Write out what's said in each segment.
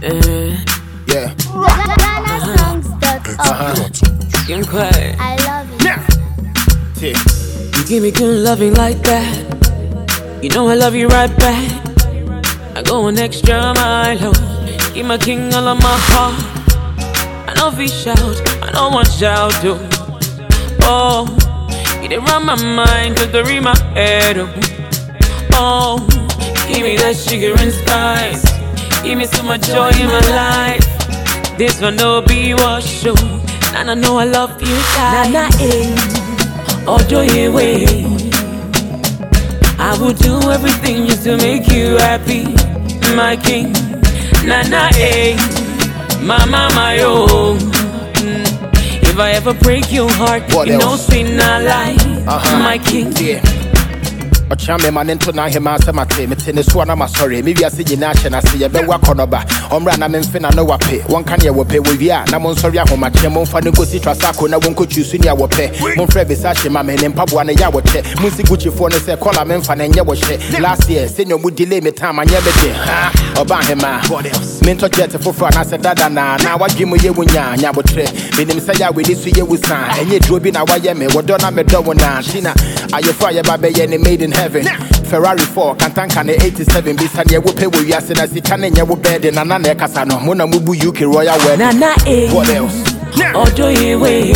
Yeah. Getting quiet. I love it. Yeah. You give me good loving like that. You know I love you right back. I go an extra mile, oh. Give my king all of my heart. I know we shout, I know one shout, too. Oh, you did run my mind, just to read my head, oh. Oh, give me that sugar and spice. Give me so much joy in my life. This one no be wash, show. And I know I love you, Nana, oh, joy away. I would do everything just to make you happy, my king. Nana, mama, my own. If I ever break your heart, what you else? know, sin I lie, my king. Yeah. Ochame man into na hema semate me tene so na masori me wiase nyina hye na se ye be wa konoba omra na memfe na no wape won kan ye wope we wia na mon sori ahoma che mon fa ne gosi twasako na won kochusu ne wope mon frɛ be sa hye ma me ne mpaboa ne ya woche mon si guchi fo ne se kola memfa ne nye wo hye last year senior mu delay me time anya be de ha oba hema me to jet fofo na se dada na wadwemu ye wunya nya botre me nim se ya we ni su ye wusan enye dro bi na wa ye me wodo na me do wona tina ayefa ye ba be ye ne made in heaven. Ferrari 4 Kantanka ne 87 bisa ne wope wo wiase na sika ne nye wo bed na na e kasa no mo na mubu UK Royal Wedding. Nana, what else? Oh, joy away.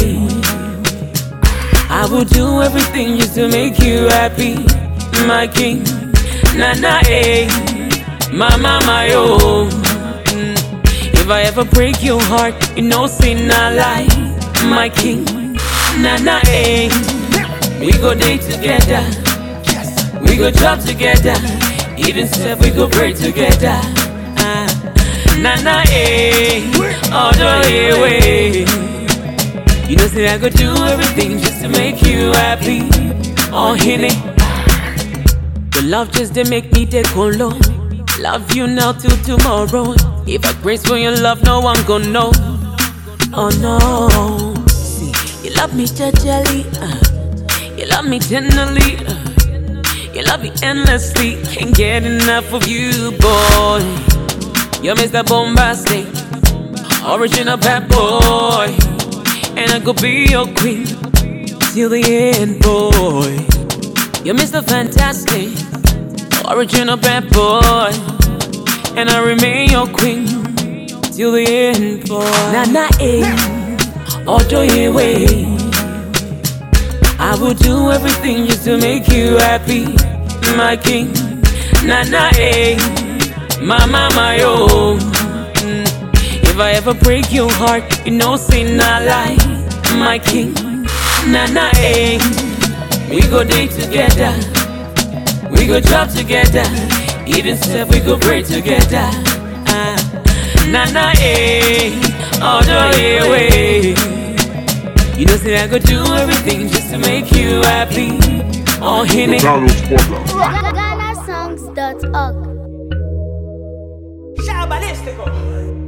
I will do everything just to make you happy, my king. Nana, mama, my own. If I ever break your heart, you know, sin I lie, my king. Nana, we go day together. We go job together, even if we go pray together. Nana, all the way. You know, say I go do everything just to make you happy. Oh, Henny, the love just to make me take on low. Love you now till tomorrow. If I grace for your love, no one gon' know. Oh no, see, you love me gently, you love me tenderly. You love me endlessly, can't get enough of you, boy. You're Mr. Bombastic, original bad boy. And I could be your queen till the end, boy. You're Mr. Fantastic, original bad boy. And I remain your queen till the end, boy. Nana, all joy away. I will do everything just to make you happy, my king. Nana, mama, my own. If I ever break your heart, you know, sin I lie, my king. Nana, we go day together. We go job together. Even if we go pray together. Nana, all the way. You know, say I go do everything just to make you happy. Oh, Henny. GhanaSongs.org. Shout ballistico.